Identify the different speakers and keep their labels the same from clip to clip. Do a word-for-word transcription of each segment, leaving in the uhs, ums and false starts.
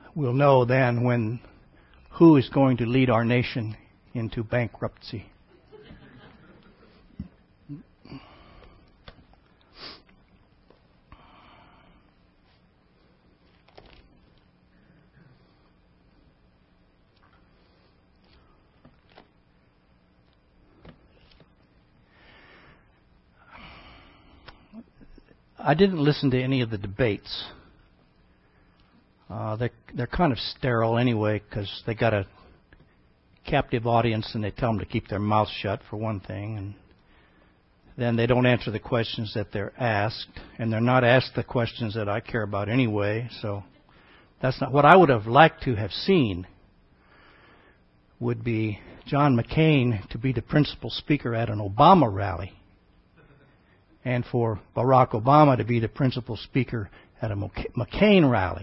Speaker 1: we'll know then when who is going to lead our nation into bankruptcy. I didn't listen to any of the debates. Uh, they're, they're kind of sterile anyway because they got a captive audience and they tell them to keep their mouths shut for one thing. And then they don't answer the questions that they're asked. And they're not asked the questions that I care about anyway. So that's not what I would have liked to have seen would be John McCain to be the principal speaker at an Obama rally, and for Barack Obama to be the principal speaker at a McCain rally.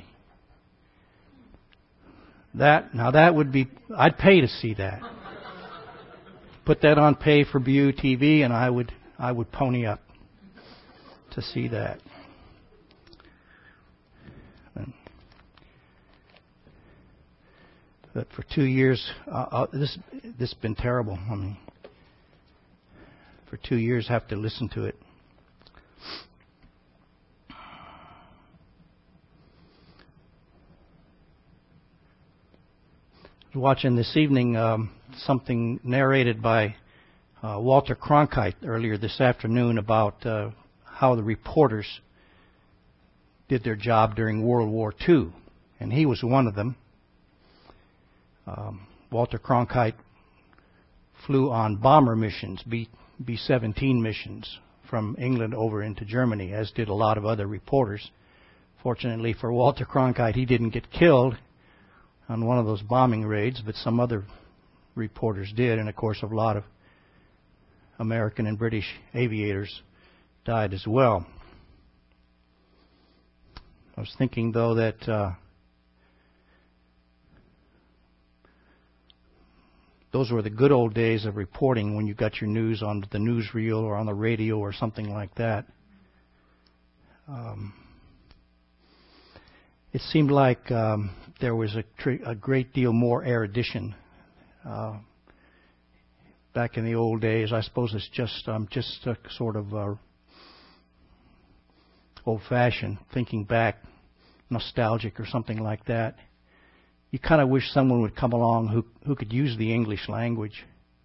Speaker 1: That now that would be, I'd pay to see that. Put that on pay per view T V, and I would I would pony up to see that. But for two years, uh, uh, this this has been terrible. I mean, for two years, I have to listen to it. Watching this evening um, something narrated by uh, Walter Cronkite earlier this afternoon about uh, how the reporters did their job during World War Two, and he was one of them. Um, Walter Cronkite flew on bomber missions, B seventeen missions, from England over into Germany, as did a lot of other reporters. Fortunately for Walter Cronkite, he didn't get killed on one of those bombing raids, but some other reporters did, and of course a lot of American and British aviators died as well. I was thinking, though, that uh, those were the good old days of reporting when you got your news on the newsreel or on the radio or something like that. Um, It seemed like um, there was a, tr- a great deal more erudition uh, back in the old days. I suppose it's just um, just a sort of uh, old-fashioned, thinking back, nostalgic or something like that. You kind of wish someone would come along who who could use the English language,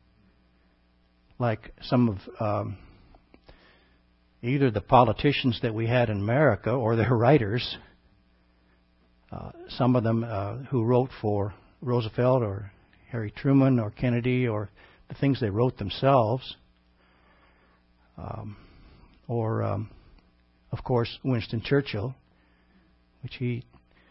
Speaker 1: like some of um, either the politicians that we had in America or their writers. Uh, some of them uh, who wrote for Roosevelt or Harry Truman or Kennedy, or the things they wrote themselves. Um, or, um, of course, Winston Churchill, which he,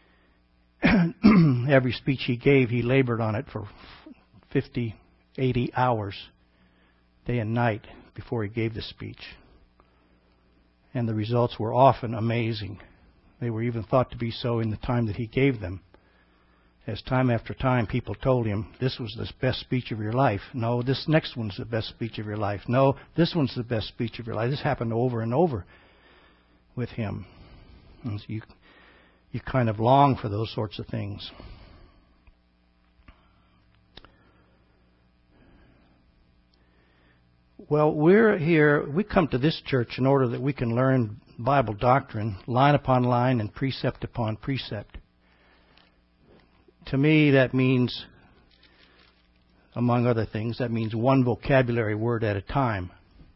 Speaker 1: every speech he gave, he labored on it for fifty, eighty hours, day and night, before he gave the speech. And the results were often amazing. They were even thought to be so in the time that he gave them. As time after time people told him, this was the best speech of your life. No, this next one's the best speech of your life. No, this one's the best speech of your life. This happened over and over with him. And so you, you kind of long for those sorts of things. Well, we're here, we come to this church in order that we can learn Bible doctrine, line upon line and precept upon precept. To me, that means, among other things, that means one vocabulary word at a time.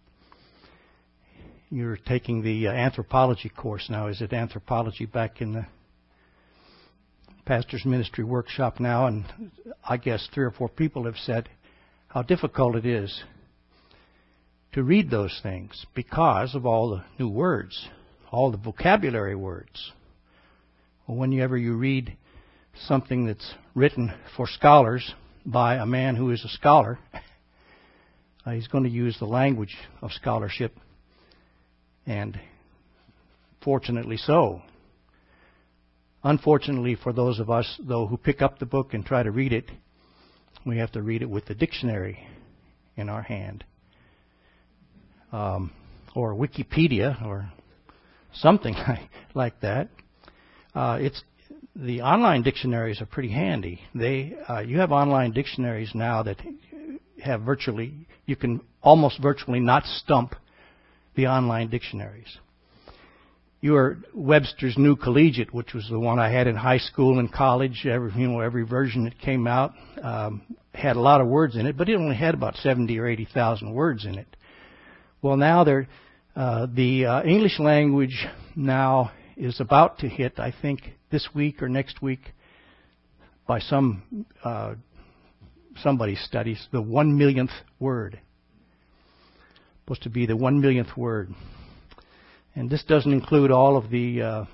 Speaker 1: You're taking the anthropology course now. Is it anthropology back in the pastor's ministry workshop now? And I guess three or four people have said how difficult it is to read those things because of all the new words, all the vocabulary words. Well, whenever you read something that's written for scholars by a man who is a scholar, uh, he's going to use the language of scholarship, and fortunately so. Unfortunately for those of us, though, who pick up the book and try to read it, we have to read it with the dictionary in our hand. Um, or Wikipedia, or something like that. Uh, it's the online dictionaries are pretty handy. They uh, you have online dictionaries now that have virtually, you can almost virtually not stump the online dictionaries. Your Webster's New Collegiate, which was the one I had in high school and college, every, you know, every version that came out, um, had a lot of words in it, but it only had about seventy or eighty thousand words in it. Well, now they're, uh, the uh, English language now is about to hit, I think, this week or next week, by some uh, somebody's studies, the one millionth word. Supposed to be the one millionth word. And this doesn't include all of the uh,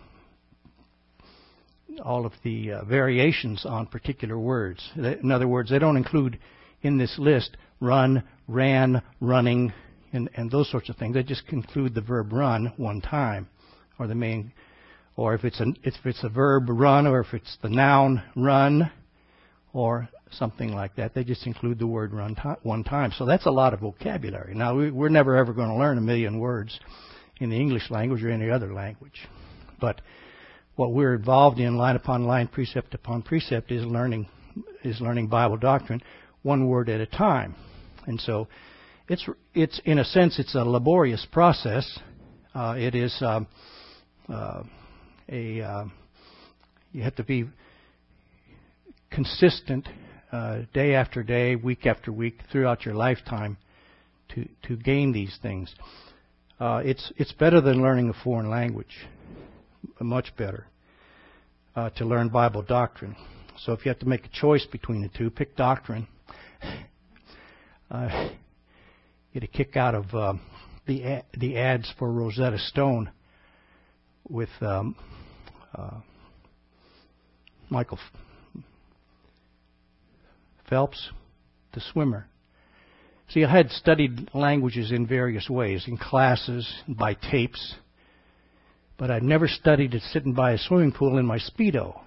Speaker 1: all of the uh, variations on particular words. In other words, they don't include in this list run, ran, running, and, and those sorts of things. They just include the verb run one time, or the main, or if it's a if it's a verb run, or if it's the noun run, or something like that. They just include the word run to- one time. So that's a lot of vocabulary. Now we, we're never ever going to learn a million words in the English language or any other language. But what we're involved in, line upon line, precept upon precept, is learning is learning Bible doctrine one word at a time. And so it's it's in a sense it's a laborious process. Uh, it is um, uh, a uh, you have to be consistent uh, day after day, week after week, throughout your lifetime to to gain these things. Uh, it's it's better than learning a foreign language, much better, uh, to learn Bible doctrine. So if you have to make a choice between the two, pick doctrine. Uh, get a kick out of uh, the ad, the ads for Rosetta Stone with um, uh, Michael Phelps, the swimmer. See, I had studied languages in various ways, in classes, by tapes, but I'd never studied it sitting by a swimming pool in my Speedo.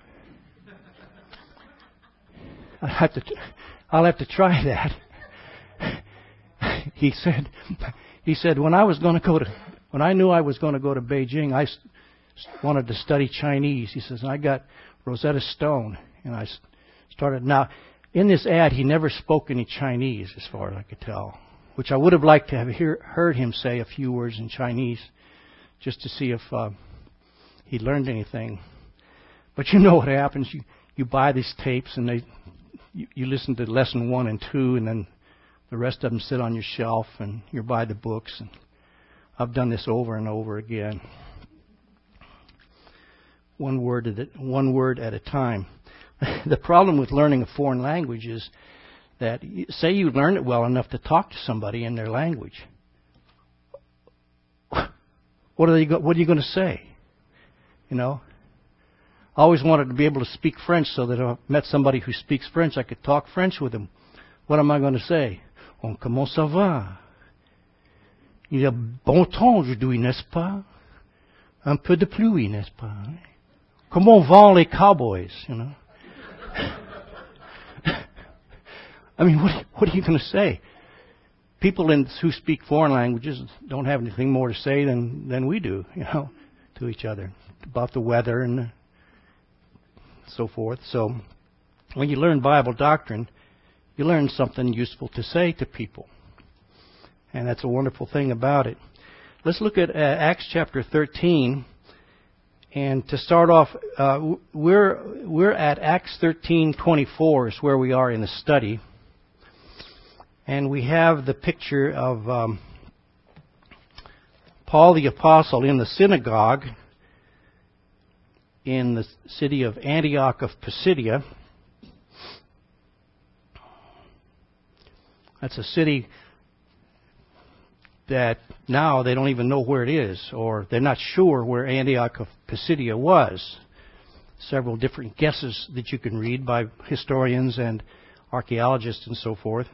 Speaker 1: I have to, I'll have to try that. He said, he said when I was going to go to, when I knew I was going to go to Beijing, I wanted to study Chinese. He says, and I got Rosetta Stone, and I started now. In this ad, he never spoke any Chinese, as far as I could tell, which I would have liked to have hear, heard him say a few words in Chinese, just to see if uh, he learned anything. But you know what happens. You, you buy these tapes, and they you, you listen to lesson one and two, and then the rest of them sit on your shelf, and you buy the books. And I've done this over and over again. One word at a, one word at a time. The problem with learning a foreign language is that, say you learn it well enough to talk to somebody in their language. What are they? Go- what are you going to say? You know, I always wanted to be able to speak French so that if I met somebody who speaks French, I could talk French with them. What am I going to say? On comment ça va? Il y a bon temps aujourd'hui, n'est-ce pas? Un peu de pluie, n'est-ce pas? Comment vont les cowboys? You know. I mean, what, what are you going to say? People in, who speak foreign languages don't have anything more to say than, than we do, you know, to each other about the weather and so forth. So when you learn Bible doctrine, you learn something useful to say to people. And that's a wonderful thing about it. Let's look at uh, Acts chapter thirteen. And to start off, uh, we're we're at Acts thirteen twenty-four is where we are in the study, and we have the picture of um, Paul the Apostle in the synagogue in the city of Antioch of Pisidia. That's a city that now they don't even know where it is, or they're not sure where Antioch of Pisidia was. Several different guesses that you can read by historians and archaeologists and so forth.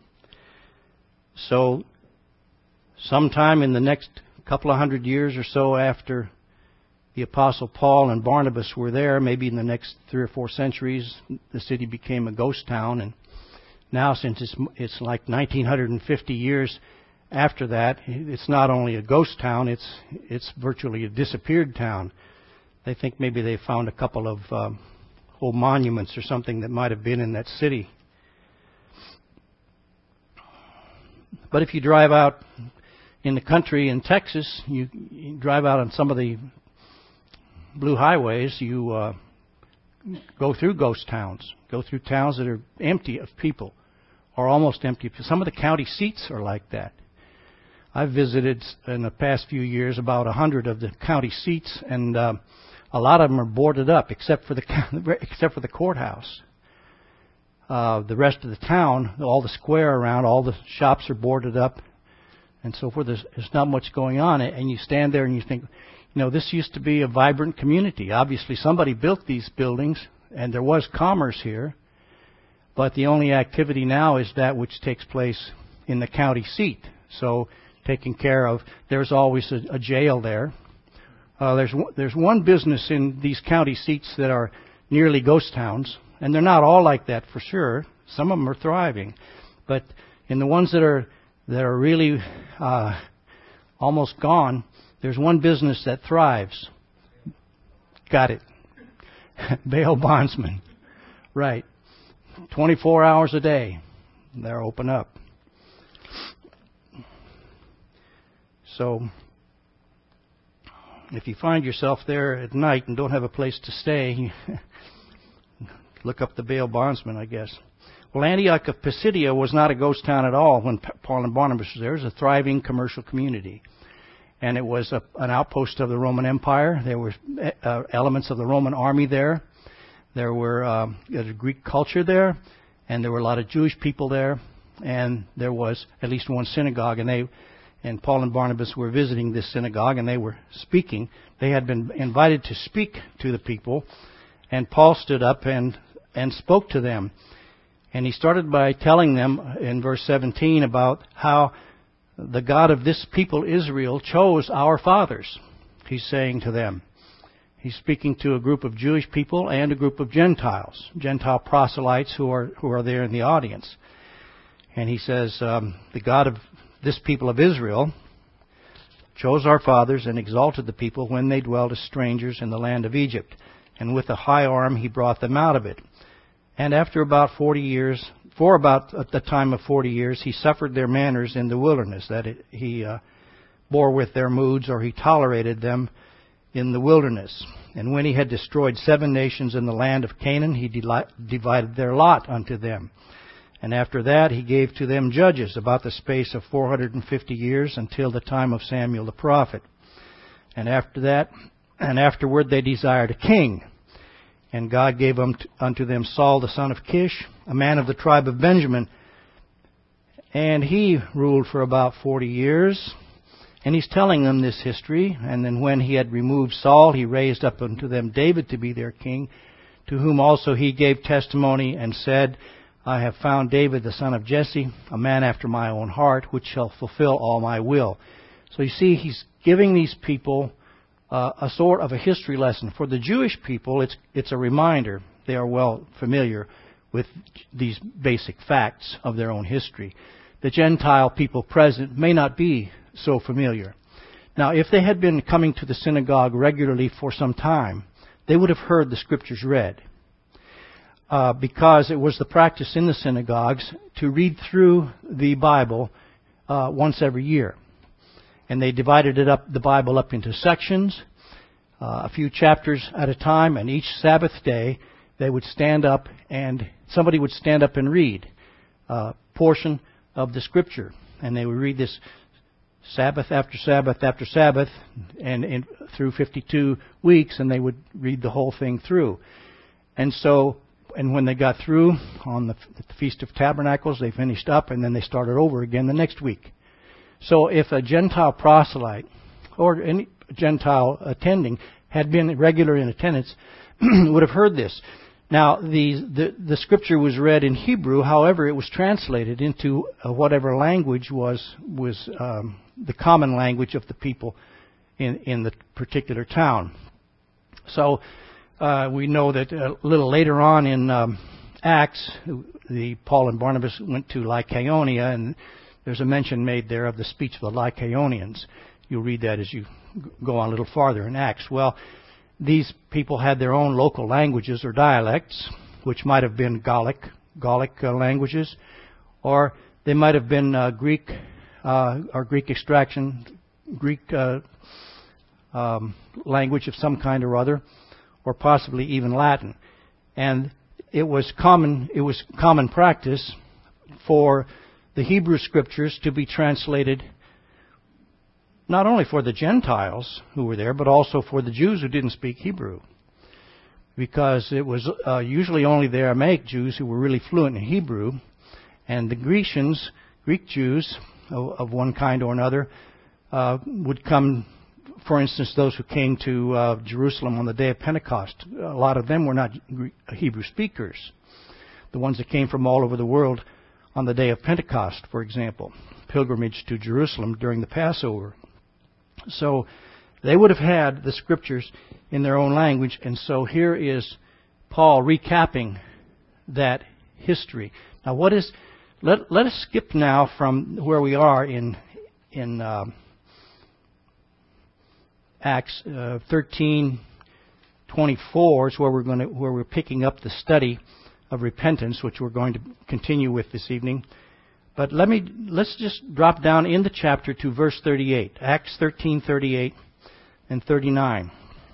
Speaker 1: So, sometime in the next couple of hundred years or so after the Apostle Paul and Barnabas were there, maybe in the next three or four centuries, the city became a ghost town. And now, since it's, it's like nineteen fifty years after that, it's not only a ghost town, it's it's virtually a disappeared town. they think maybe they found a couple of um, old monuments or something that might have been in that city. But if you drive out in the country in Texas, you, you drive out on some of the blue highways, you uh, go through ghost towns, go through towns that are empty of people, or almost empty. Some of the county seats are like that. I've visited in the past few years about a hundred of the county seats, and uh, a lot of them are boarded up, except for the except for the courthouse. Uh, the rest of the town, all the square around, all the shops are boarded up, and so forth. There's, there's not much going on, and you stand there and you think, you know, this used to be a vibrant community. Obviously, somebody built these buildings, and there was commerce here, but the only activity now is that which takes place in the county seat. So, taking care of, there's always a, a jail there. Uh, there's there's one business in these county seats that are nearly ghost towns, and they're not all like that for sure. Some of them are thriving, but in the ones that are that are really uh, almost gone, there's one business that thrives. Got it. Bail bondsman. Right. twenty-four hours a day, they're open up. So, if you find yourself there at night and don't have a place to stay, look up the bail bondsman, I guess. Well, Antioch of Pisidia was not a ghost town at all when Paul and Barnabas were there. It was a thriving commercial community. And it was a, an outpost of the Roman Empire. There were uh, elements of the Roman army there. There were um, there was a Greek culture there, and there were a lot of Jewish people there. And there was at least one synagogue, and they and Paul and Barnabas were visiting this synagogue, and they were speaking. They had been invited to speak to the people, and Paul stood up and and spoke to them. And he started by telling them in verse seventeen about how the God of this people, Israel, chose our fathers. He's saying to them. He's speaking to a group of Jewish people and a group of Gentiles, Gentile proselytes who are who are there in the audience. And he says, um, the God of this people of Israel chose our fathers and exalted the people when they dwelt as strangers in the land of Egypt. And with a high arm he brought them out of it. And after about forty years, for about at the time of forty years, he suffered their manners in the wilderness, that it, he uh, bore with their moods, or he tolerated them in the wilderness. And when he had destroyed seven nations in the land of Canaan, he deli- divided their lot unto them. And after that he gave to them judges about the space of four hundred fifty years, until the time of Samuel the prophet. And after that, and afterward they desired a king. And God gave unto them Saul the son of Kish, a man of the tribe of Benjamin. And he ruled for about forty years. And he's telling them this history. And then when he had removed Saul, he raised up unto them David to be their king, to whom also he gave testimony and said, I have found David the son of Jesse, a man after my own heart, which shall fulfill all my will. So you see, he's giving these people Uh, a sort of a history lesson. For the Jewish people, it's it's a reminder. They are well familiar with these basic facts of their own history. The Gentile people present may not be so familiar. Now, if they had been coming to the synagogue regularly for some time, they would have heard the Scriptures read. Uh, because it was the practice in the synagogues to read through the Bible uh, once every year. And they divided it up, the Bible up into sections, uh, a few chapters at a time, and each Sabbath day they would stand up and somebody would stand up and read a portion of the Scripture. And they would read this Sabbath after Sabbath after Sabbath, and, and through fifty-two weeks, and they would read the whole thing through. And so, and when they got through on the, the Feast of Tabernacles, they finished up, and then they started over again the next week. So if a Gentile proselyte or any Gentile attending had been regular in attendance, would have heard this. Now, the, the the Scripture was read in Hebrew. However, it was translated into whatever language was was um, the common language of the people in in the particular town. So uh, we know that a little later on in um, Acts, the Paul and Barnabas went to Lycaonia, and there's a mention made there of the speech of the Lycaonians. You'll read that as you go on a little farther in Acts. Well, these people had their own local languages or dialects, which might have been Gallic, Gallic uh, languages, or they might have been uh, Greek uh, or Greek extraction, Greek uh, um, language of some kind or other, or possibly even Latin. And it was common, it was common practice for the Hebrew Scriptures to be translated not only for the Gentiles who were there, but also for the Jews who didn't speak Hebrew. Because it was uh, usually only the Aramaic Jews who were really fluent in Hebrew, and the Grecians, Greek Jews of, of one kind or another, uh, would come, for instance, those who came to uh, Jerusalem on the day of Pentecost. A lot of them were not Hebrew speakers. The ones that came from all over the world on the day of Pentecost, for example, pilgrimage to Jerusalem during the Passover. So they would have had the Scriptures in their own language, and so here is Paul recapping that history. Now, what is? Let let us skip now from where we are in in uh, Acts uh, thirteen twenty-four, is where we're going to where we're picking up the study of repentance, which we're going to continue with this evening. But let me let's just drop down in the chapter to verse thirty-eight, Acts thirteen thirty-eight and thirty-nine,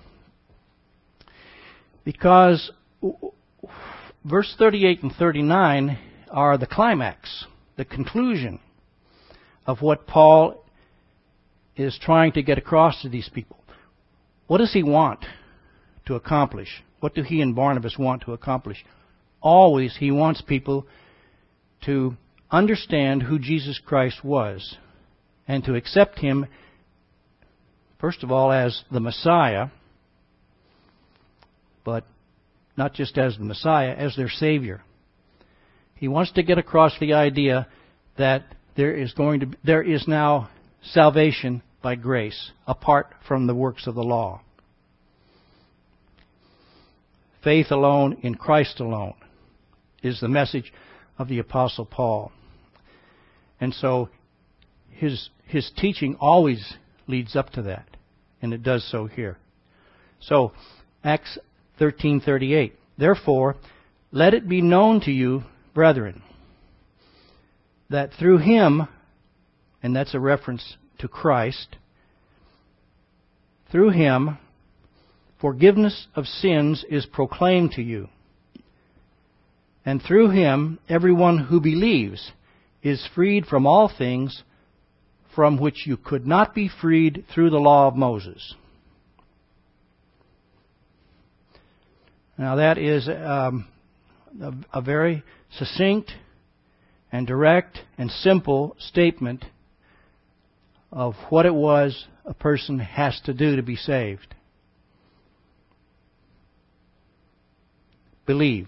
Speaker 1: because verse thirty-eight and thirty-nine are the climax, the conclusion of what Paul is trying to get across to these people. What does he want to accomplish? What do he and Barnabas want to accomplish? Always he wants people to understand who Jesus Christ was and to accept Him, first of all, as the Messiah, but not just as the Messiah, as their Savior. He wants to get across the idea that there is going to there is now salvation by grace, apart from the works of the law. Faith alone in Christ alone is the message of the Apostle Paul. And so his his teaching always leads up to that, and it does so here. So, Acts thirteen thirty-eight. Therefore, let it be known to you, brethren, that through Him, and that's a reference to Christ, through Him, forgiveness of sins is proclaimed to you. And through Him, everyone who believes is freed from all things from which you could not be freed through the law of Moses. Now that is um, a, a very succinct and direct and simple statement of what it was a person has to do to be saved. Believe.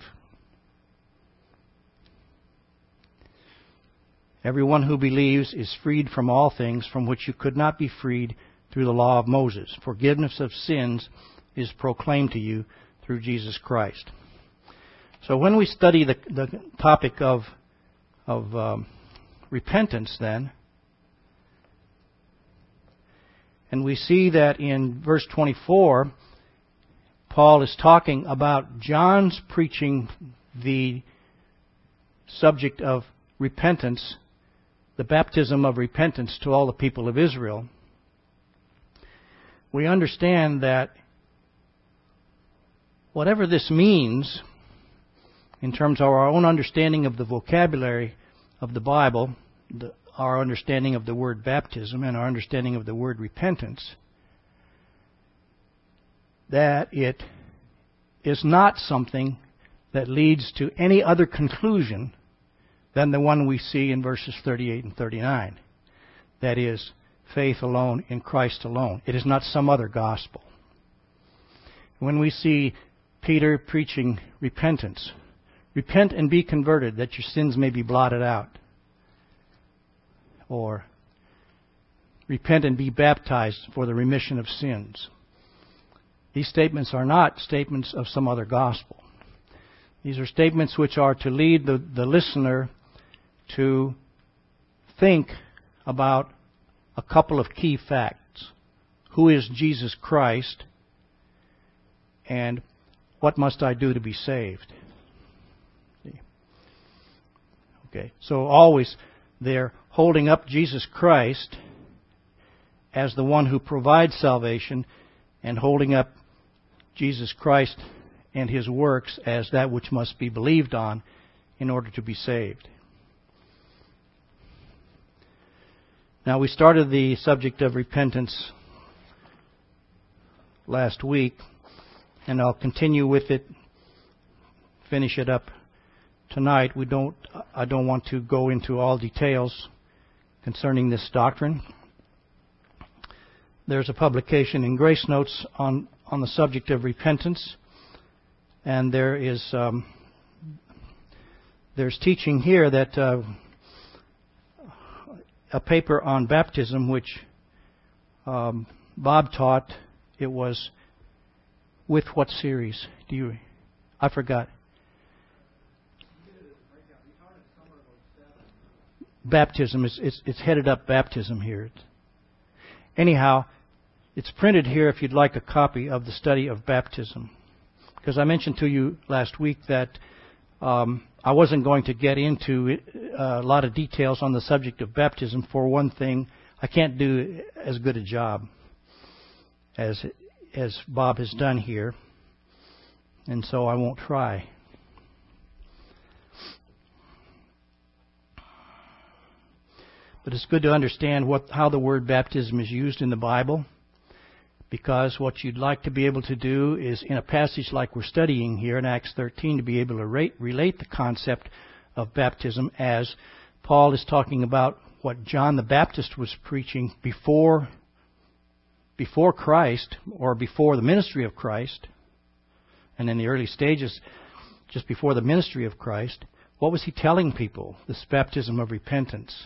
Speaker 1: Everyone who believes is freed from all things from which you could not be freed through the law of Moses. Forgiveness of sins is proclaimed to you through Jesus Christ. So when we study the, the topic of, of um, repentance then, and we see that in verse twenty-four, Paul is talking about John's preaching the subject of repentance, the baptism of repentance to all the people of Israel. We understand that whatever this means, in terms of our own understanding of the vocabulary of the Bible, the, our understanding of the word baptism and our understanding of the word repentance, that it is not something that leads to any other conclusion than the one we see in verses thirty-eight and thirty-nine. That is, faith alone in Christ alone. It is not some other gospel. When we see Peter preaching repentance, repent and be converted that your sins may be blotted out. Or repent and be baptized for the remission of sins. These statements are not statements of some other gospel. These are statements which are to lead the, the listener to think about a couple of key facts. Who is Jesus Christ? and what must I do to be saved? Okay, so always they're holding up Jesus Christ as the one who provides salvation, and holding up Jesus Christ and His works as that which must be believed on in order to be saved. Now, we started the subject of repentance last week, and I'll continue with it, finish it up tonight. We don't, I don't want to go into all details concerning this doctrine. There's a publication in Grace Notes on, on the subject of repentance, and there is um, there's teaching here that uh, a paper on baptism, which um, Bob taught. It was with what series? Do you? I forgot. Baptism is it's, it's headed up baptism here. Anyhow, it's printed here if you'd like a copy of the study of baptism. Because I mentioned to you last week that um, I wasn't going to get into it, uh, a lot of details on the subject of baptism. For one thing, I can't do as good a job as as Bob has done here, and so I won't try. But it's good to understand what how the word baptism is used in the Bible, because what you'd like to be able to do is, in a passage like we're studying here in Acts thirteen, to be able to rate, relate the concept of baptism as Paul is talking about what John the Baptist was preaching before before Christ, or before the ministry of Christ, and in the early stages, just before the ministry of Christ. What was he telling people? This baptism of repentance.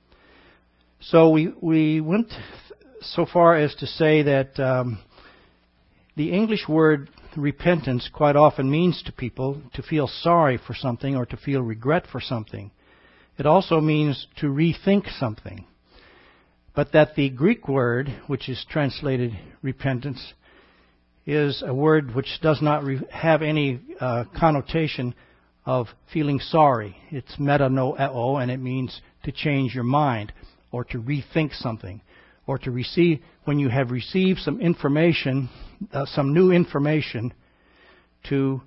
Speaker 1: So we we went so far as to say that um, the English word repentance quite often means to people to feel sorry for something or to feel regret for something. It also means to rethink something. But that the Greek word, which is translated repentance, is a word which does not re- have any uh, connotation of feeling sorry. It's metanoeo, and it means to change your mind or to rethink something, or to receive, when you have received some information, uh, some new information, to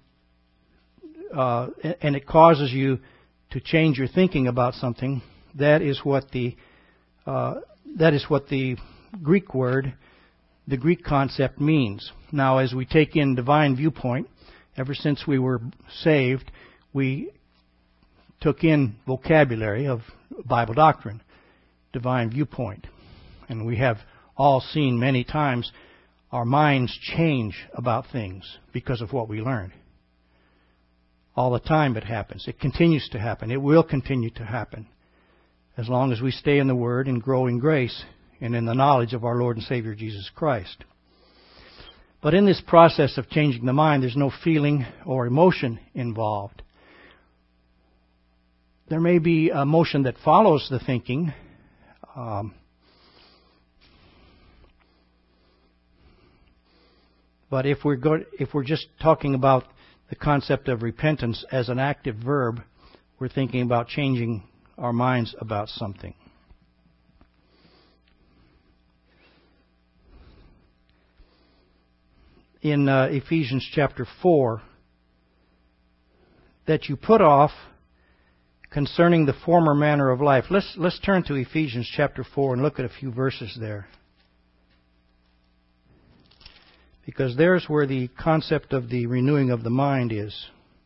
Speaker 1: uh, and it causes you to change your thinking about something. That is what the uh, that is what the Greek word, the Greek concept means. Now, as we take in divine viewpoint, ever since we were saved, we took in vocabulary of Bible doctrine, divine viewpoint. And we have all seen many times our minds change about things because of what we learned. All the time it happens. It continues to happen. It will continue to happen as long as we stay in the Word and grow in grace and in the knowledge of our Lord and Savior Jesus Christ. But in this process of changing the mind, there's no feeling or emotion involved. There may be emotion that follows the thinking. Um, but if we're go- if we're just talking about the concept of repentance as an active verb, we're thinking about changing our minds about something. In uh, Ephesians chapter four, that you put off concerning the former manner of life. Let's let's turn to Ephesians chapter four and look at a few verses there. Because there's where the concept of the renewing of the mind is.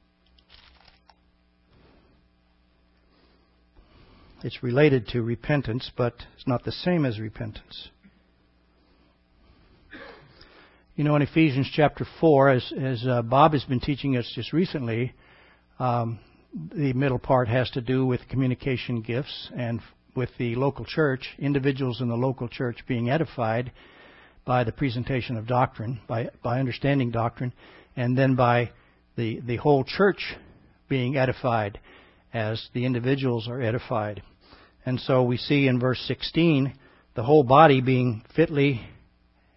Speaker 1: It's related to repentance, but it's not the same as repentance. You know, in Ephesians chapter four, as, as uh, Bob has been teaching us just recently, um, the middle part has to do with communication gifts and with the local church, individuals in the local church being edified by the presentation of doctrine, by, by understanding doctrine, and then by the, the whole church being edified as the individuals are edified. And so we see in verse sixteen, the whole body being fitly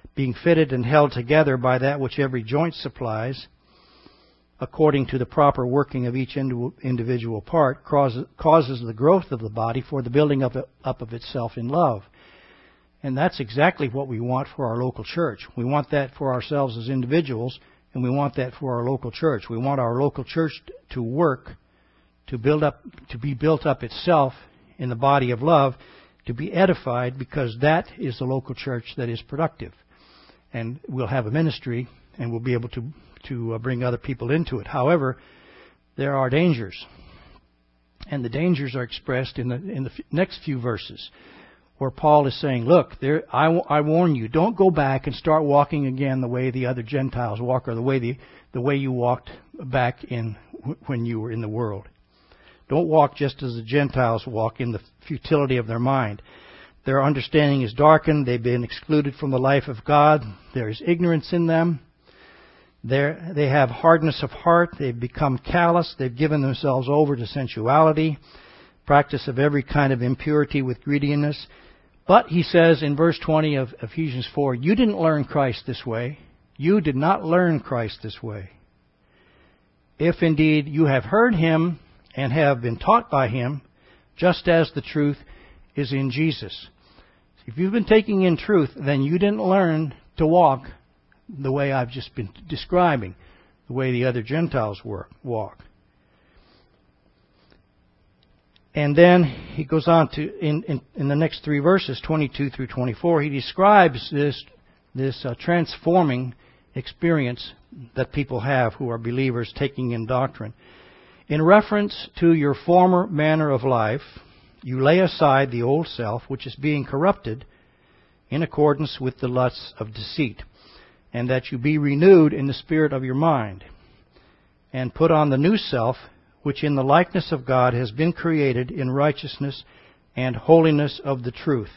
Speaker 1: being fitted and held together by that which every joint supplies, according to the proper working of each individual part, causes the growth of the body for the building up of itself in love. And that's exactly what we want for our local church. We want that for ourselves as individuals, and we want that for our local church. We want our local church to work, to build up, to be built up itself in the body of love, to be edified, because that is the local church that is productive. And we'll have a ministry, and we'll be able to to bring other people into it. However, there are dangers, and the dangers are expressed in the in the next few verses, where Paul is saying, "Look, there, I, I warn you, don't go back and start walking again the way the other Gentiles walk, or the way the the way you walked back in when you were in the world. Don't walk just as the Gentiles walk, in the futility of their mind. Their understanding is darkened. They've been excluded from the life of God. There is ignorance in them. They're, they have hardness of heart. They've become callous. They've given themselves over to sensuality, practice of every kind of impurity with greediness." But he says in verse twenty of Ephesians four, "You didn't learn Christ this way. You did not learn Christ this way. If indeed you have heard Him and have been taught by Him, just as the truth is in Jesus." If you've been taking in truth, then you didn't learn to walk the way I've just been describing, the way the other Gentiles work, walk. And then he goes on to, in, in, in the next three verses, twenty-two through twenty-four, he describes this, this uh, transforming experience that people have who are believers taking in doctrine. "In reference to your former manner of life, you lay aside the old self, which is being corrupted in accordance with the lusts of deceit, and that you be renewed in the spirit of your mind, and put on the new self, which in the likeness of God has been created in righteousness and holiness of the truth."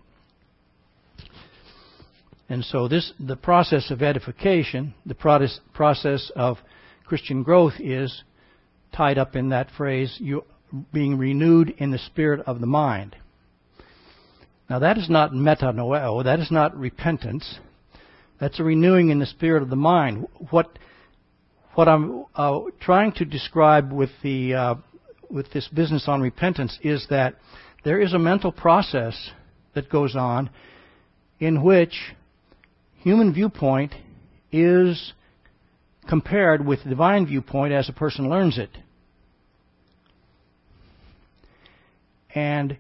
Speaker 1: And so this, the process of edification, the process of Christian growth, is tied up in that phrase, you being renewed in the spirit of the mind. Now that is not metanoeo, that is not repentance. That's a renewing in the spirit of the mind. What what I'm uh, trying to describe with the uh, with this business on repentance is that there is a mental process that goes on in which human viewpoint is compared with divine viewpoint as a person learns it. And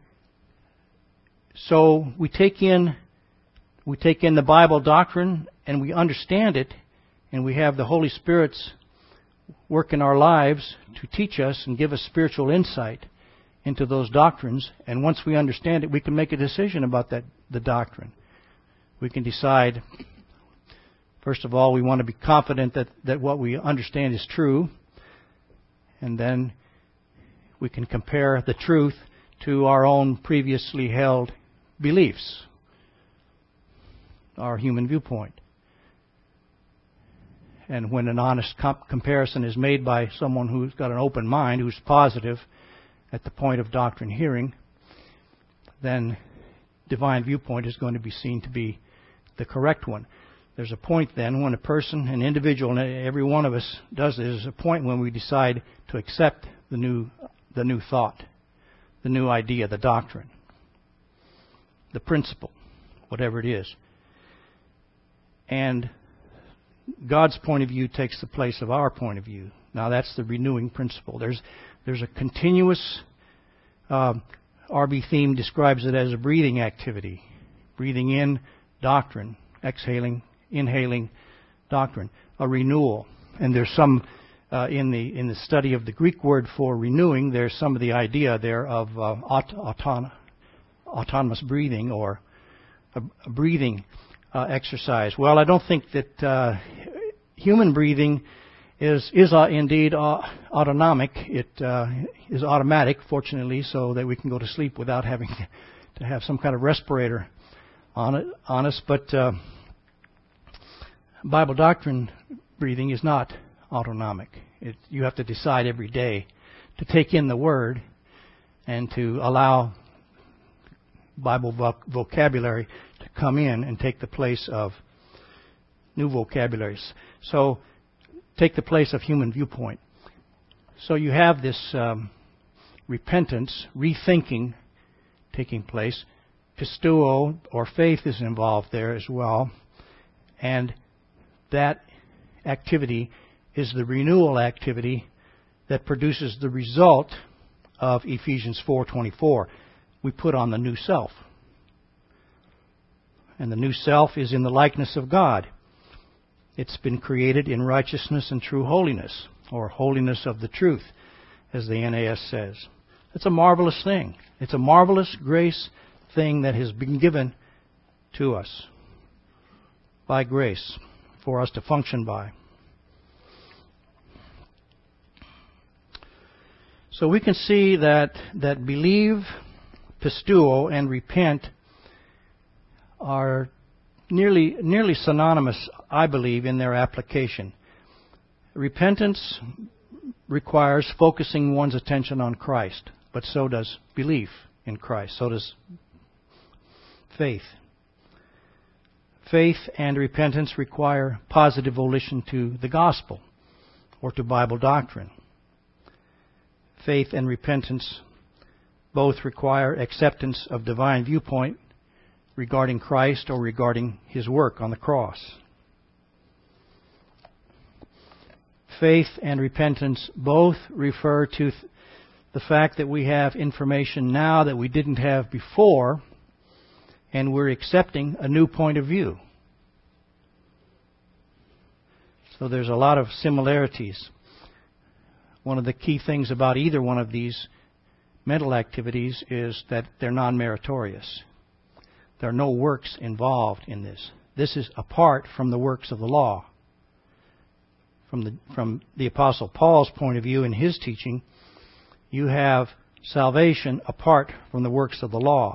Speaker 1: so we take in we take in the Bible doctrine and we understand it, and we have the Holy Spirit's work in our lives to teach us and give us spiritual insight into those doctrines. And once we understand it, we can make a decision about that the doctrine. We can decide, first of all, we want to be confident that, that what we understand is true. And then we can compare the truth to our own previously held beliefs, our human viewpoint. And when an honest comp- comparison is made by someone who's got an open mind, who's positive at the point of doctrine hearing, then divine viewpoint is going to be seen to be the correct one. There's a point then when a person, an individual, and every one of us does it, there's a point when we decide to accept the new, the new thought, the new idea, the doctrine, the principle, whatever it is. And God's point of view takes the place of our point of view. Now that's the renewing principle. There's there's a continuous, uh, R B Theme describes it as a breathing activity. Breathing in doctrine, exhaling, inhaling doctrine, a renewal. And there's some, uh, in the in the study of the Greek word for renewing, there's some of the idea there of uh, aut- auton- autonomous breathing, or a, a breathing Uh, exercise. Well, I don't think that uh, human breathing is is uh, indeed uh, autonomic. It uh, is automatic, fortunately, so that we can go to sleep without having to have some kind of respirator on it on us. But uh, Bible doctrine breathing is not autonomic. It, you have to decide every day to take in the Word and to allow Bible voc- vocabulary to come in and take the place of new vocabularies. So take the place of human viewpoint. So you have this um, repentance, rethinking taking place. Pisteuo, or faith, is involved there as well. And that activity is the renewal activity that produces the result of Ephesians four twenty-four. We put on the new self. And the new self is in the likeness of God. It's been created in righteousness and true holiness, or holiness of the truth, as the N A S says. It's a marvelous thing. It's a marvelous grace thing that has been given to us by grace for us to function by. So we can see that, that believe, pisteuo, and repent are nearly, nearly synonymous, I believe, in their application. Repentance requires focusing one's attention on Christ, but so does belief in Christ. So does faith. Faith and repentance require positive volition to the gospel or to Bible doctrine. Faith and repentance both require acceptance of divine viewpoint regarding Christ or regarding His work on the cross. Faith and repentance both refer to the fact that we have information now that we didn't have before, and we're accepting a new point of view. So there's a lot of similarities. One of the key things about either one of these mental activities is that they're non-meritorious. There are no works involved in this. This is apart from the works of the law. From the, from the Apostle Paul's point of view in his teaching, you have salvation apart from the works of the law.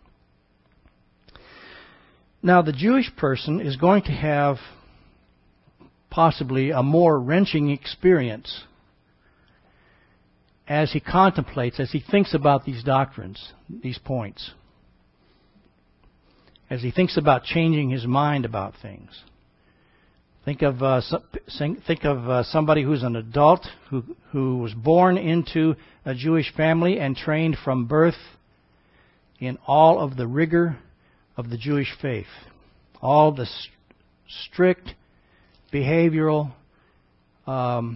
Speaker 1: Now, the Jewish person is going to have possibly a more wrenching experience as he contemplates, as he thinks about these doctrines, these points, as he thinks about changing his mind about things. Think of uh, think of uh, somebody who's an adult who who was born into a Jewish family and trained from birth in all of the rigor of the Jewish faith, all the st- strict behavioral um,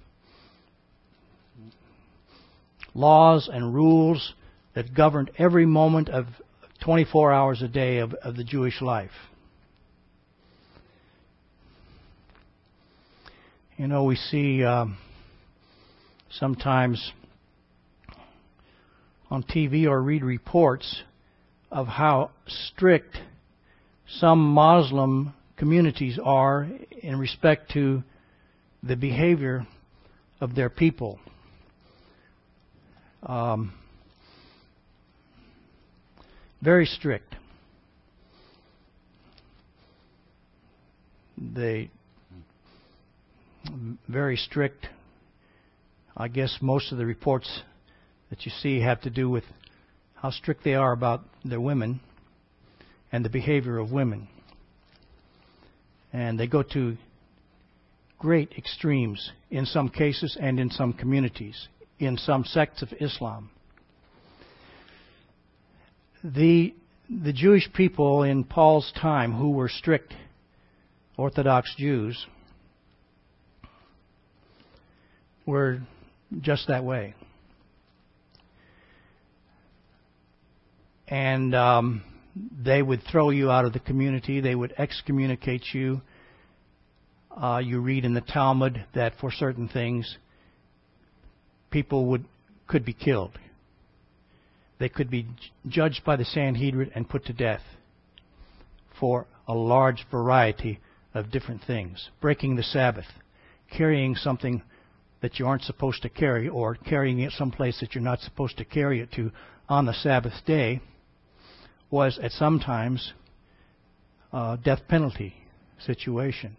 Speaker 1: laws and rules that governed every moment of twenty-four hours a day of, of the Jewish life. You know, we see um, sometimes on T V or read reports of how strict some Muslim communities are in respect to the behavior of their people. Um, very strict. They very strict. I guess most of the reports that you see have to do with how strict they are about their women and the behavior of women. And they go to great extremes in some cases and in some communities, in some sects of Islam. The, the Jewish people in Paul's time who were strict Orthodox Jews were just that way. And um, they would throw you out of the community. They would excommunicate you. Uh, you read in the Talmud that for certain things, people would could be killed. They could be judged by the Sanhedrin and put to death for a large variety of different things. Breaking the Sabbath, carrying something that you aren't supposed to carry, or carrying it someplace that you're not supposed to carry it to on the Sabbath day, was at some times a death penalty situation.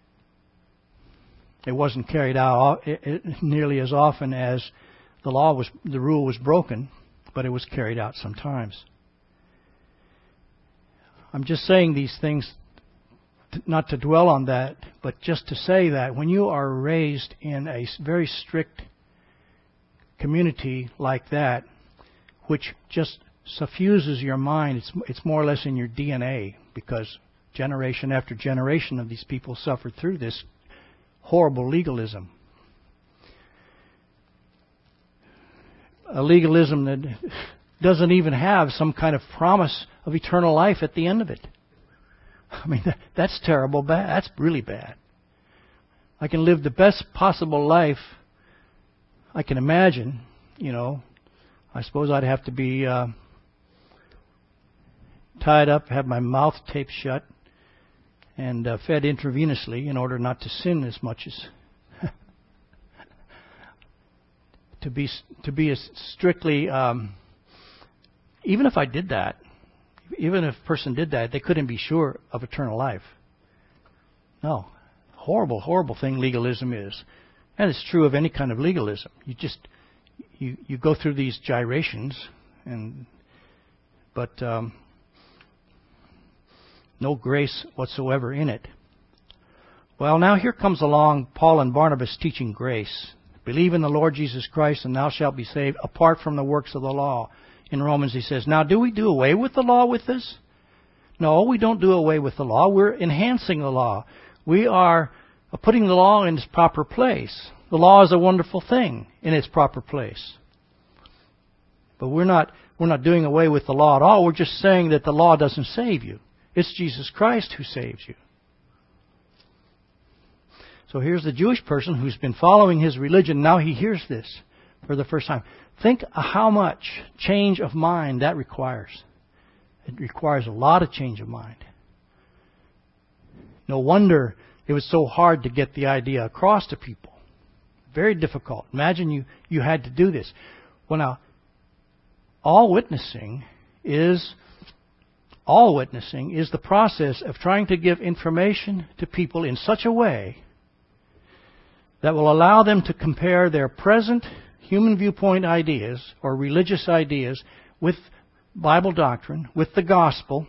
Speaker 1: It wasn't carried out nearly as often as the law was, the rule was broken, but it was carried out sometimes. I'm just saying these things to, not to dwell on that, but just to say that when you are raised in a very strict community like that, which just suffuses your mind, it's, it's more or less in your D N A, because generation after generation of these people suffered through this horrible legalism. A legalism that doesn't even have some kind of promise of eternal life at the end of it. I mean, that, that's terrible bad. That's really bad. I can live the best possible life I can imagine, you know. I suppose I'd have to be uh, tied up, have my mouth taped shut, and uh, fed intravenously in order not to sin as much as to be to be as strictly. Um, even if I did that, even if a person did that, they couldn't be sure of eternal life. No, horrible, horrible thing legalism is, and it's true of any kind of legalism. You just you you go through these gyrations, and but um, no grace whatsoever in it. Well, now here comes along Paul and Barnabas teaching grace. Believe in the Lord Jesus Christ, and thou shalt be saved, apart from the works of the law. In Romans he says, now do we do away with the law with this? No, we don't do away with the law. We're enhancing the law. We are putting the law in its proper place. The law is a wonderful thing in its proper place. But we're not we're not doing away with the law at all. We're just saying that the law doesn't save you. It's Jesus Christ who saves you. So here's the Jewish person who's been following his religion. Now he hears this for the first time. Think how much change of mind that requires. It requires a lot of change of mind. No wonder it was so hard to get the idea across to people. Very difficult. Imagine you, you had to do this. Well, now, all witnessing is all witnessing is the process of trying to give information to people in such a way that will allow them to compare their present human viewpoint ideas or religious ideas with Bible doctrine, with the gospel,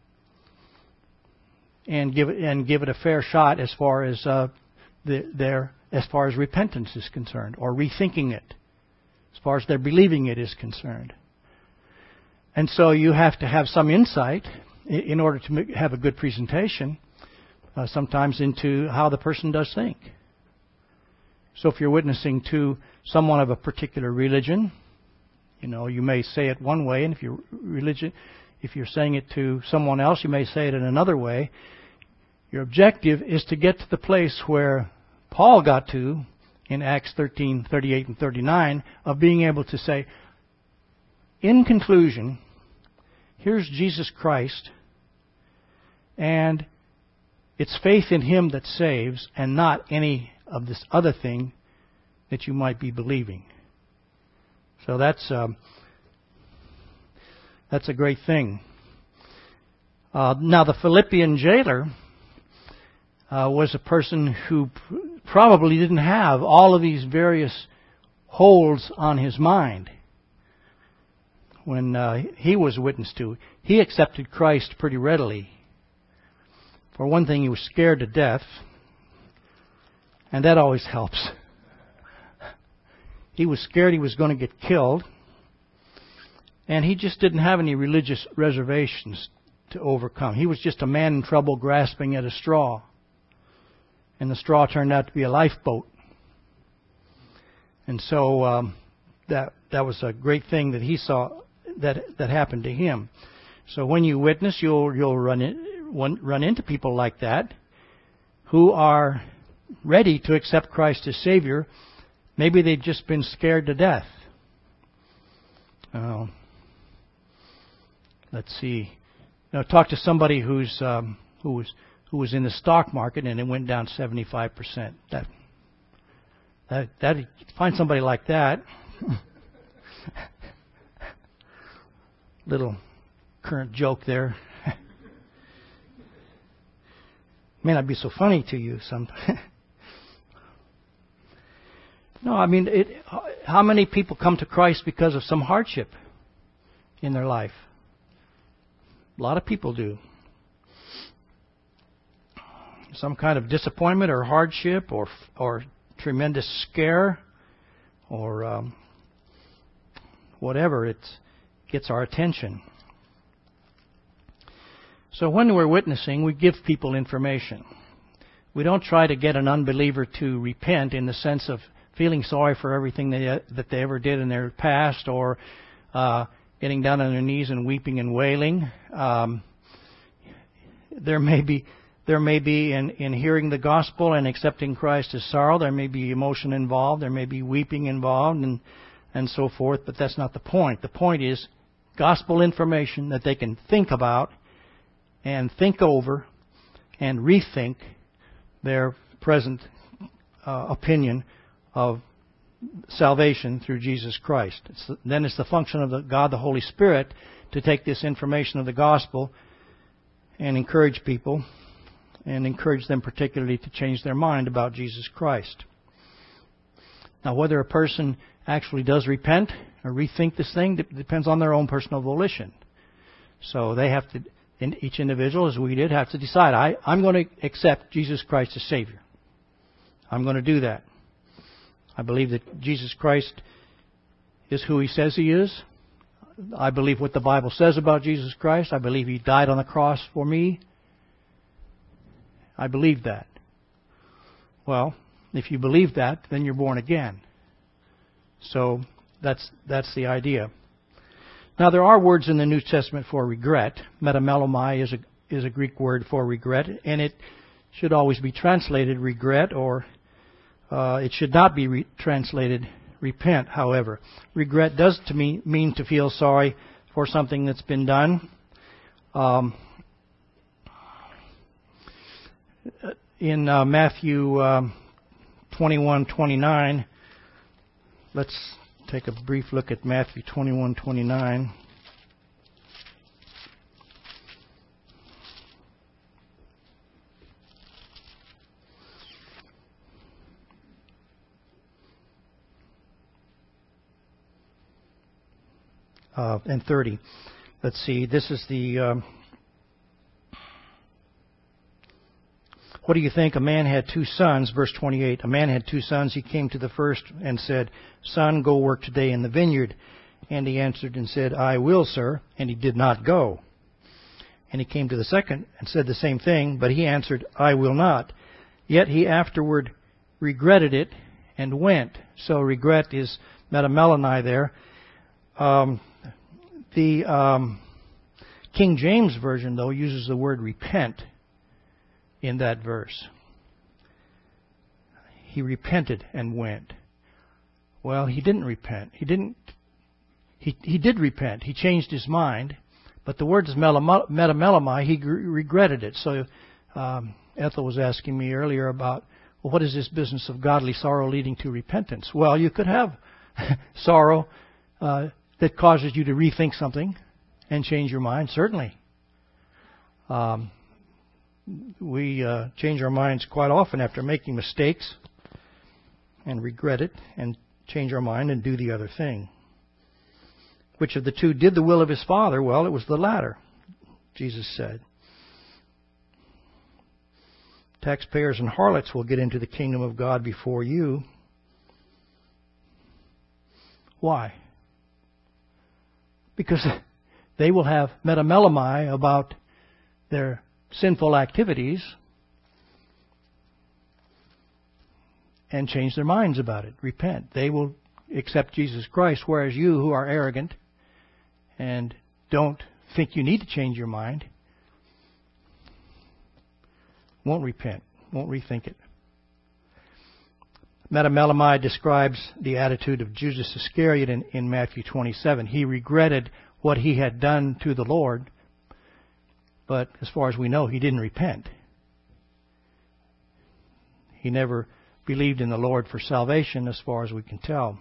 Speaker 1: and give it, and give it a fair shot as far as uh, the, their as far as repentance is concerned, or rethinking it, as far as their believing it is concerned. And so you have to have some insight in order to have a good presentation, uh, sometimes into how the person does think. So if you're witnessing to someone of a particular religion, you know, you may say it one way, and if you're religion, if you're saying it to someone else, you may say it in another way. Your objective is to get to the place where Paul got to in Acts thirteen, thirty-eight, and thirty-nine, of being able to say, in conclusion, here's Jesus Christ, and it's faith in Him that saves, and not any of this other thing that you might be believing. So that's um, that's a great thing. Uh, now the Philippian jailer uh, was a person who pr- probably didn't have all of these various holds on his mind when uh, he was witnessed to. He accepted Christ pretty readily. For one thing, he was scared to death. And that always helps. He was scared he was going to get killed. And he just didn't have any religious reservations to overcome. He was just a man in trouble grasping at a straw. And the straw turned out to be a lifeboat. And so um, that that was a great thing that he saw that that happened to him. So when you witness, you'll you'll run in, run into people like that who are ready to accept Christ as Savior. Maybe they've just been scared to death. Uh, let's see. Now, talk to somebody who's um, who was who was in the stock market and it went down seventy-five percent. That that that find somebody like that. Little current joke there. May not be so funny to you sometimes. No, I mean, it, how many people come to Christ because of some hardship in their life? A lot of people do. some kind of disappointment or hardship or or tremendous scare or um, whatever, it gets our attention. So when we're witnessing, we give people information. We don't try to get an unbeliever to repent in the sense of feeling sorry for everything they, that they ever did in their past, or uh, getting down on their knees and weeping and wailing. Um, there may be, there may be in, in hearing the gospel and accepting Christ as sorrow, there may be emotion involved, there may be weeping involved, and and so forth. But that's not the point. The point is gospel information that they can think about and think over and rethink their present uh, opinion of salvation through Jesus Christ. It's, then it's the function of the, God the Holy Spirit to take this information of the gospel and encourage people, and encourage them particularly to change their mind about Jesus Christ. Now, whether a person actually does repent or rethink this thing depends on their own personal volition. So they have to, in each individual, as we did, have to decide, I, I'm going to accept Jesus Christ as Savior. I'm going to do that. I believe that Jesus Christ is who He says He is. I believe what the Bible says about Jesus Christ. I believe He died on the cross for me. I believe that. Well, if you believe that, then you're born again. So that's that's the idea. Now, there are words in the New Testament for regret. Metamelomai is a is a Greek word for regret, and it should always be translated regret, or uh, it should not be re- translated repent. However, regret does to me mean to feel sorry for something that's been done. Um, in uh, Matthew um, twenty-one twenty-nine, let's take a brief look at Matthew twenty-one twenty-nine. Uh, and thirty. Let's see. This is the. Um, what do you think? A man had two sons. Verse twenty-eight. A man had two sons. He came to the first and said, "Son, go work today in the vineyard." And he answered and said, "I will, sir." And he did not go. And he came to the second and said the same thing, but he answered, "I will not." Yet he afterward regretted it and went. So regret is metamelonai there. Um, the um, King James Version, though, uses the word repent in that verse. He repented and went. Well, he didn't repent. He didn't. He he did repent. He changed his mind, but the word is metamelomai. He regretted it. So um, Ethel was asking me earlier about, well, what is this business of godly sorrow leading to repentance? Well, you could have sorrow uh, that causes you to rethink something and change your mind. Certainly, um, we uh, change our minds quite often after making mistakes and regret it and change our mind and do the other thing. Which of the two did the will of his Father? Well, it was the latter, Jesus said. Taxpayers and harlots will get into the kingdom of God before you. Why? Because they will have metamelomai about their sinful activities and change their minds about it. Repent. They will accept Jesus Christ, whereas you who are arrogant and don't think you need to change your mind won't repent, won't rethink it. Metamelomai describes the attitude of Judas Iscariot in, in Matthew twenty-seven. He regretted what he had done to the Lord, but as far as we know, he didn't repent. He never believed in the Lord for salvation, as far as we can tell.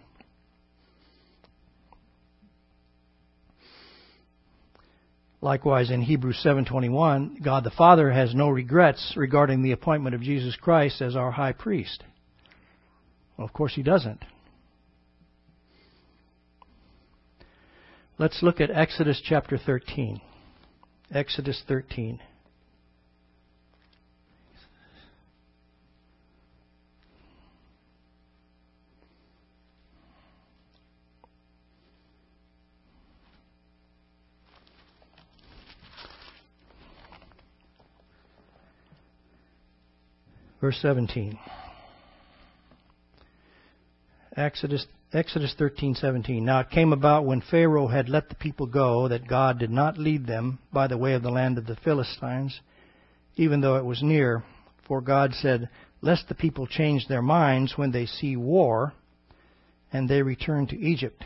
Speaker 1: Likewise, in Hebrews seven twenty-one, God the Father has no regrets regarding the appointment of Jesus Christ as our high priest. Well, of course He doesn't. Let's look at Exodus chapter thirteen. Exodus thirteen. Verse seventeen. Exodus Exodus thirteen seventeen. Now it came about when Pharaoh had let the people go that God did not lead them by the way of the land of the Philistines, even though it was near. For God said, lest the people change their minds when they see war, and they return to Egypt.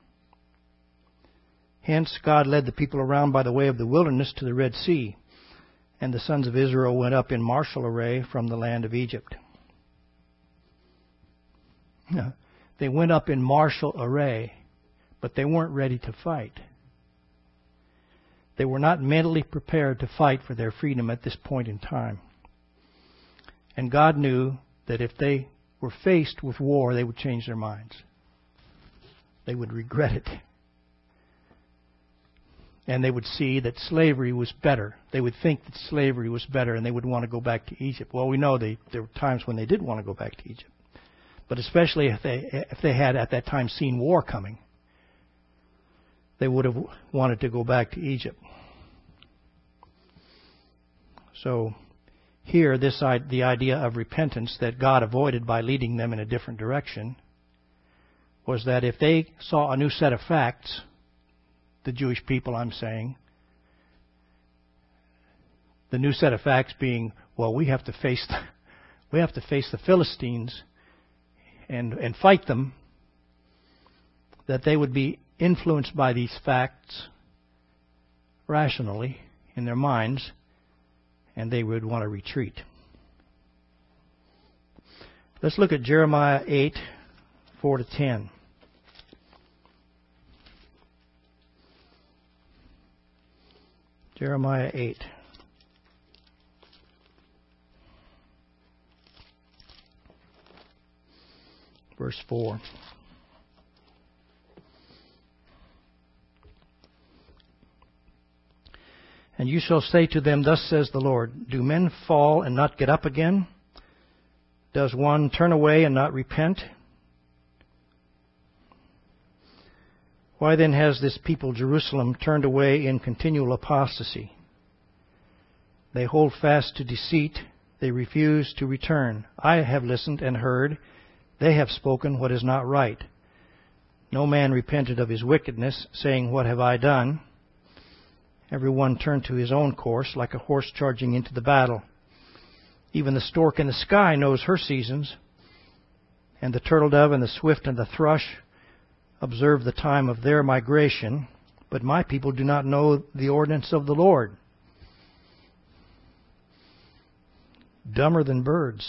Speaker 1: Hence God led the people around by the way of the wilderness to the Red Sea, and the sons of Israel went up in martial array from the land of Egypt. Now, they went up in martial array, but they weren't ready to fight. They were not mentally prepared to fight for their freedom at this point in time. And God knew that if they were faced with war, they would change their minds. They would regret it. And they would see that slavery was better. They would think that slavery was better, and they would want to go back to Egypt. Well, we know they, there were times when they did want to go back to Egypt. But especially if they if they had at that time seen war coming, they would have wanted to go back to Egypt. So here, this the idea of repentance that God avoided by leading them in a different direction was that if they saw a new set of facts, the Jewish people, I'm saying, the new set of facts being, well, we have to face the, we have to face the Philistines and and fight them, that they would be influenced by these facts rationally in their minds, and they would want to retreat. Let's look at Jeremiah eight, four to ten. Jeremiah eight. Verse four. And you shall say to them, thus says the Lord, do men fall and not get up again? Does one turn away and not repent? Why then has this people Jerusalem turned away in continual apostasy? They hold fast to deceit. They refuse to return. I have listened and heard. They have spoken what is not right. No man repented of his wickedness, saying, what have I done? Everyone turned to his own course, like a horse charging into the battle. Even the stork in the sky knows her seasons, and the turtle dove and the swift and the thrush observe the time of their migration, but my people do not know the ordinance of the Lord. Dumber than birds.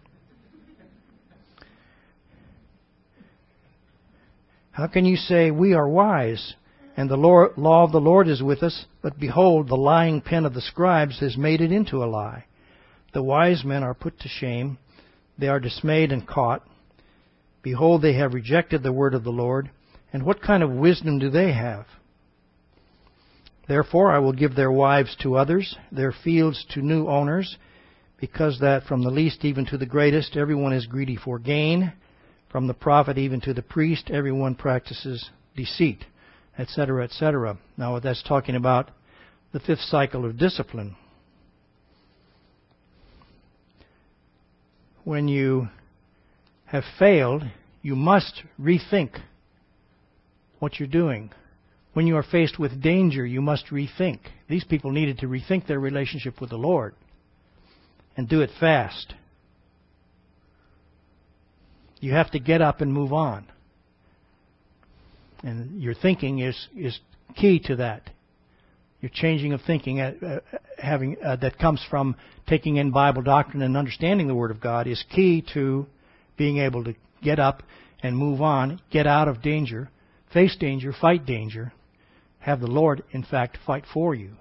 Speaker 1: How can you say, we are wise, and the law of the Lord is with us, but behold, the lying pen of the scribes has made it into a lie. The wise men are put to shame. They are dismayed and caught. Behold, they have rejected the word of the Lord. And what kind of wisdom do they have? Therefore I will give their wives to others, their fields to new owners, because that from the least even to the greatest everyone is greedy for gain. From the prophet even to the priest everyone practices deceit, et cetera, et cetera. Now that's talking about the fifth cycle of discipline. When you have failed, you must rethink what you're doing. When you are faced with danger, you must rethink. These people needed to rethink their relationship with the Lord and do it fast. You have to get up and move on. And your thinking is, is key to that. Your changing of thinking uh, uh, having uh, that comes from taking in Bible doctrine and understanding the Word of God is key to being able to get up and move on, get out of danger, face danger, fight danger, have the Lord, in fact, fight for you.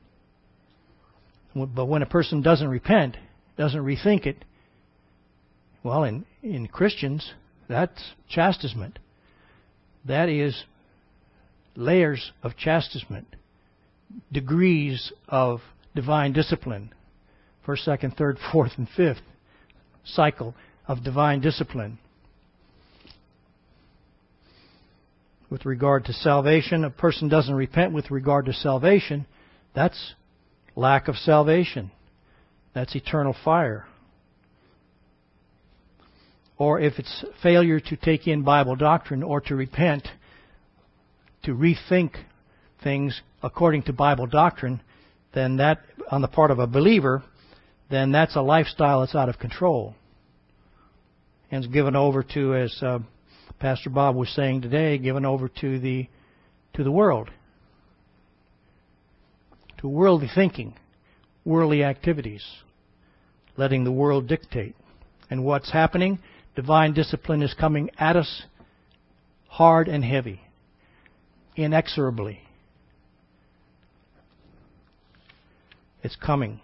Speaker 1: But when a person doesn't repent, doesn't rethink it, well, in, in Christians, that's chastisement. That is layers of chastisement, degrees of divine discipline. First, second, third, fourth, and fifth cycle of divine discipline. With regard to salvation, a person doesn't repent with regard to salvation, that's lack of salvation. That's eternal fire. or if it's failure to take in Bible doctrine or to repent, to rethink things according to Bible doctrine, then that, on the part of a believer, then that's a lifestyle that's out of control. And is given over to, as uh, Pastor Bob was saying today, given over to the to the world, to worldly thinking, worldly activities, letting the world dictate. And what's happening? Divine discipline is coming at us hard and heavy, inexorably. It's coming.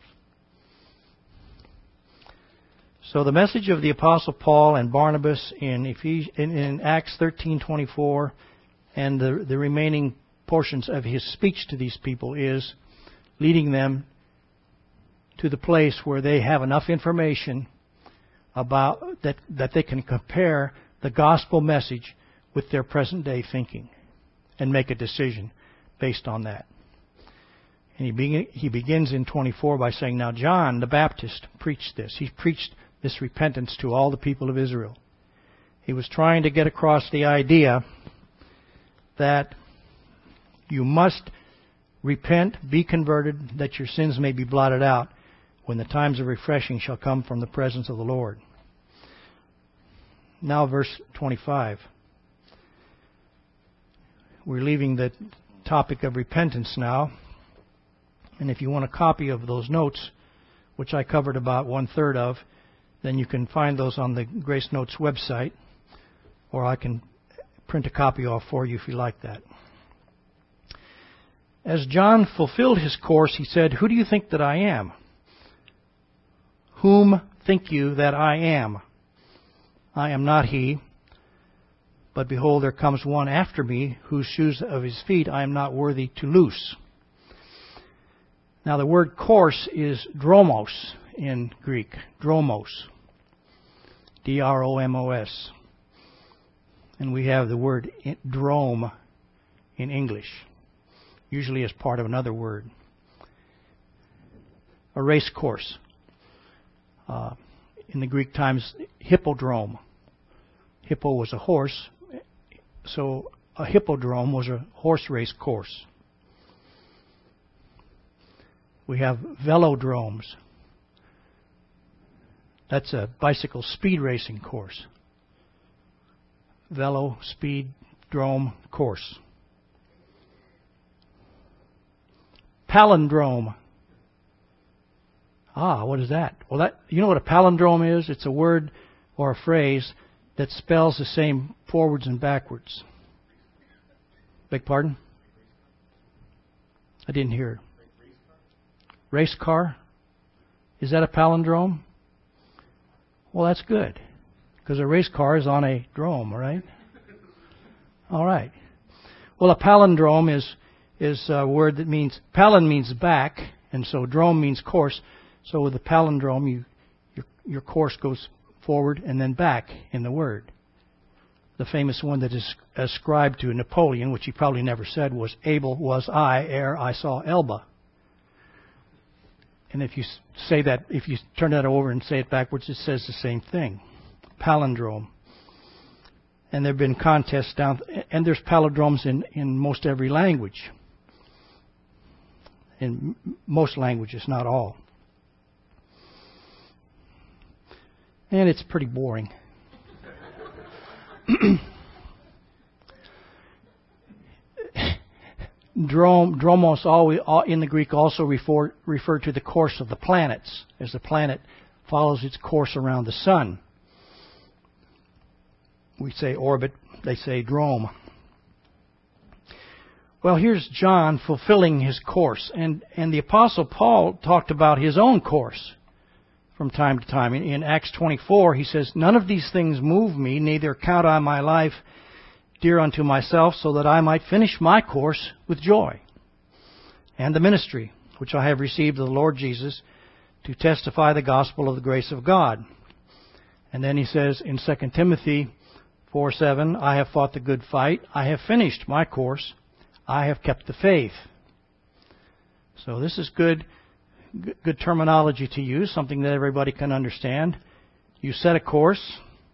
Speaker 1: So the message of the Apostle Paul and Barnabas in, Ephes- in, in Acts thirteen twenty-four and the, the remaining portions of his speech to these people is leading them to the place where they have enough information about that, that they can compare the gospel message with their present day thinking and make a decision based on that. And he, be, he begins in twenty-four by saying, now John the Baptist preached this. He preached this repentance to all the people of Israel. He was trying to get across the idea that you must repent, be converted, that your sins may be blotted out when the times of refreshing shall come from the presence of the Lord. Now verse twenty-five. We're leaving the topic of repentance now. And if you want a copy of those notes, which I covered about one-third of, then you can find those on the Grace Notes website, or I can print a copy off for you if you like that. As John fulfilled his course, he said, who do you think that I am? Whom think you that I am? I am not he, but behold, there comes one after me, whose shoes of his feet I am not worthy to loose. Now the word course is dromos in Greek. Dromos. D R O M O S. And we have the word drome in English, usually as part of another word. A race course. Uh, in the Greek times, hippodrome. Hippo was a horse, so a hippodrome was a horse race course. We have velodromes. That's a bicycle speed racing course. Velo, speed, drome, course. Palindrome. Ah, what is that? Well, that you know what a palindrome is? It's a word or a phrase that spells the same forwards and backwards. Beg pardon? I didn't hear. Race car? Is that a palindrome? Well, that's good, because a race car is on a drome, right? All right. Well, a palindrome is is a word that means, palin means back, and so drome means course. So with a palindrome, you your, your course goes forward and then back in the word. The famous one that is ascribed to Napoleon, which he probably never said, was able was I ere I saw Elba. And if you say that, if you turn that over and say it backwards, it says the same thing. Palindrome. And there have been contests down, and there's palindromes in, in most every language. In most languages, not all. And it's pretty boring. Drome, dromos always, in the Greek also refer, refer to the course of the planets, as the planet follows its course around the sun. We say orbit, they say drome. Well, here's John fulfilling his course. And, and the Apostle Paul talked about his own course from time to time. In, in Acts twenty-four, he says, none of these things move me, neither count I my life dear unto myself, so that I might finish my course with joy, and the ministry which I have received of the Lord Jesus, to testify the gospel of the grace of God. And then he says in Second Timothy four seven, I have fought the good fight, I have finished my course, I have kept the faith. So this is good, good terminology to use, something that everybody can understand. You set a course,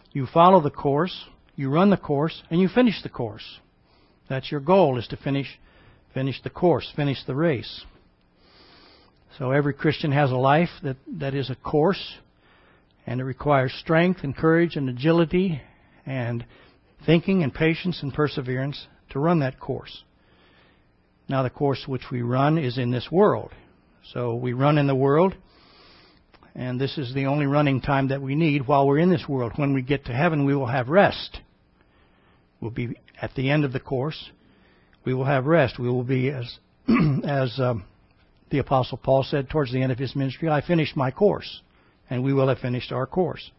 Speaker 1: You follow the course, you run the course, and you finish the course. That's your goal, is to finish finish the course, finish the race. So every Christian has a life that, that is a course, and it requires strength and courage and agility and thinking and patience and perseverance to run that course. Now the course which we run is in this world. So we run in the world, and this is the only running time that we need while we're in this world. When we get to heaven, we will have rest. We'll be at the end of the course. We will have rest. We will be, as as um, the Apostle Paul said towards the end of his ministry, I finished my course, and we will have finished our course.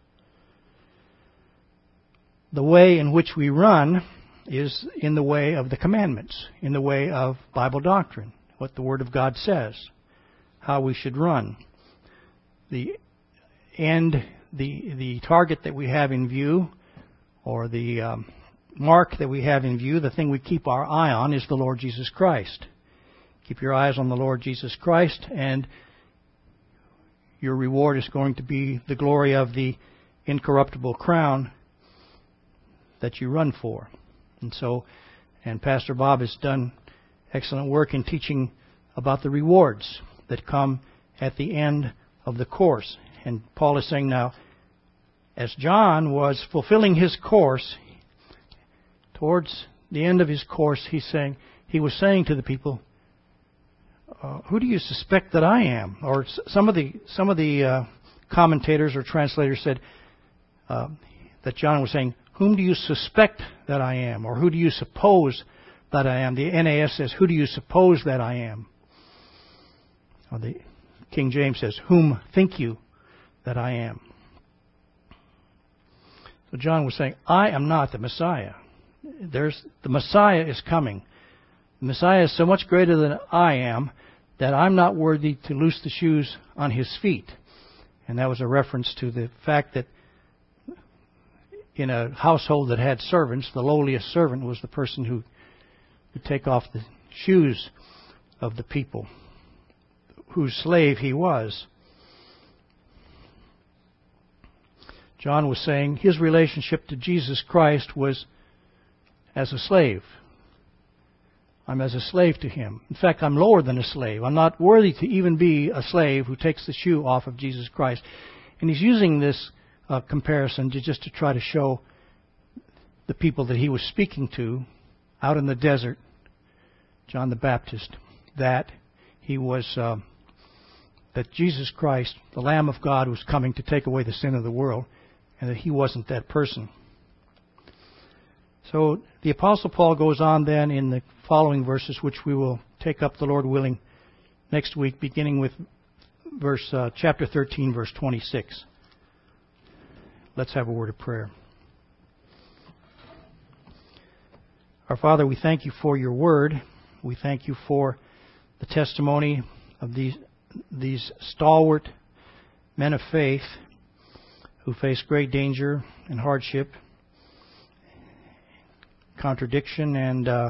Speaker 1: The way in which we run is in the way of the commandments, in the way of Bible doctrine, what the Word of God says, how we should run. The end, the the target that we have in view, or the um, mark that we have in view, the thing we keep our eye on, is the Lord Jesus Christ. Keep your eyes on the Lord Jesus Christ, and your reward is going to be the glory of the incorruptible crown that you run for. And so, and Pastor Bob has done excellent work in teaching about the rewards that come at the end of the course. And Paul is saying now, as John was fulfilling his course, towards the end of his course, he's saying, he was saying to the people, uh, who do you suspect that I am? Or some of the some of the uh, commentators or translators said uh, that John was saying, whom do you suspect that I am? Or who do you suppose that I am? The N A S says, who do you suppose that I am? Or the King James says, whom think you that I am? So John was saying, I am not the Messiah. There's the Messiah is coming. The Messiah is so much greater than I am that I'm not worthy to loose the shoes on his feet. And that was a reference to the fact that in a household that had servants, the lowliest servant was the person who would take off the shoes of the people whose slave he was. John was saying his relationship to Jesus Christ was as a slave. I'm as a slave to him. In fact, I'm lower than a slave. I'm not worthy to even be a slave who takes the shoe off of Jesus Christ. And he's using this uh, comparison to just to try to show the people that he was speaking to out in the desert, John the Baptist, that he was uh, that Jesus Christ, the Lamb of God, was coming to take away the sin of the world, and that he wasn't that person. So the Apostle Paul goes on then in the following verses, which we will take up, the Lord willing, next week, beginning with verse uh, chapter thirteen, verse twenty-six. Let's have a word of prayer. Our Father, we thank you for your word. We thank you for the testimony of these these stalwart men of faith who face great danger and hardship, contradiction, and uh,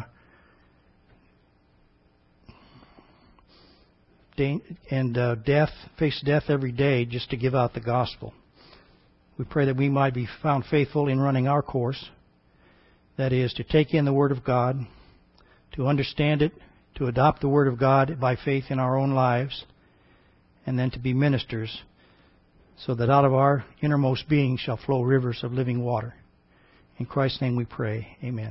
Speaker 1: and uh, death, face death every day just to give out the gospel. We pray that we might be found faithful in running our course. That is, to take in the Word of God, to understand it, to adopt the Word of God by faith in our own lives, and then to be ministers, so that out of our innermost being shall flow rivers of living water. In Christ's name we pray. Amen.